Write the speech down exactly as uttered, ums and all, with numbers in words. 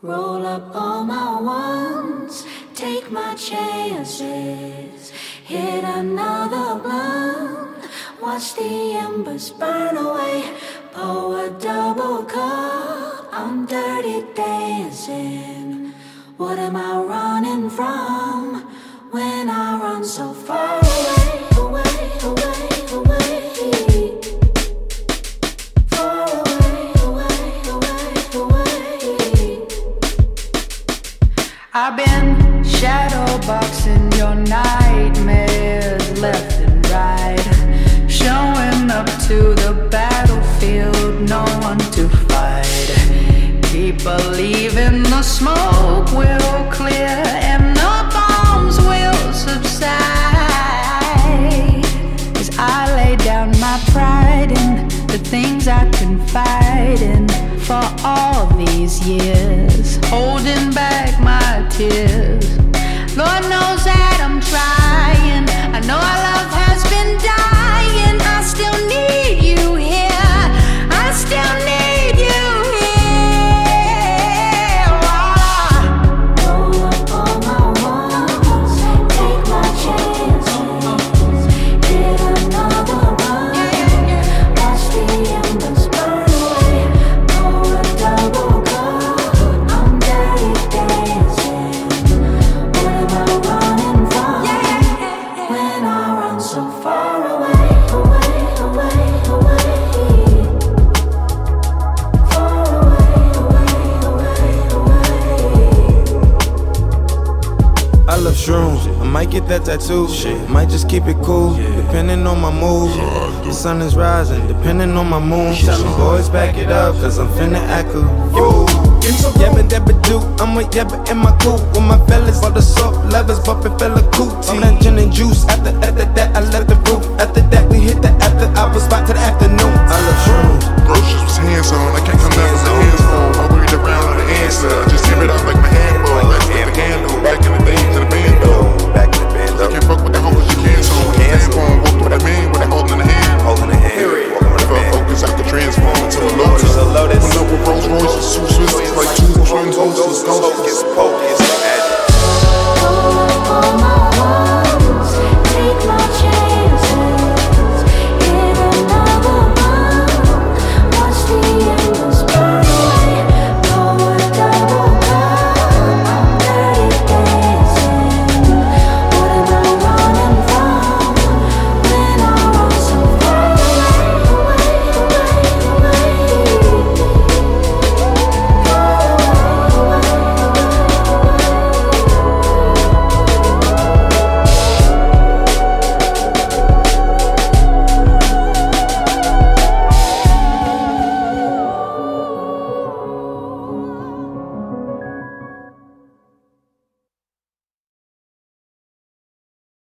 Roll up all my ones, take my chances, hit another blunt, watch the embers burn away, pour a double cup, I'm dirty dancing. What am I running from when I run so far away, away, away, away? Far away, away, away, away. I've been shadow boxing your nightmares left and right, showing up to the battlefield, no one to fight. Keep believing the smoke will clear and the bombs will subside, as I lay down my pride in the things I confide in for all these years, holding back my tears. Lord knows that I'm trying, I know our love has been dying. I still need you here, I still need you here. Roll up all my ones, take my chances, hit another run, watch the embers burn away, pour a double cup, I'm dirty dancing. What am I running from when I run so far away, away, away, away? Far away, away, away, away. I love shrooms, I might get that tattoo. Shit, might just keep it cool, depending on my mood. The sun is rising, depending on my mood. Tell them boys back it up, cause I'm finna act a fool. Yabba dabba do, I'm a yabba in my coupe with my fellas. All the soft lovers bumpin' fella cootie. I'm that gin and juice, after, after that I left the roof. After that we hit the after hours spot to the afternoon. I love shrooms. Roaches was hands on, I can't come back with my hands on.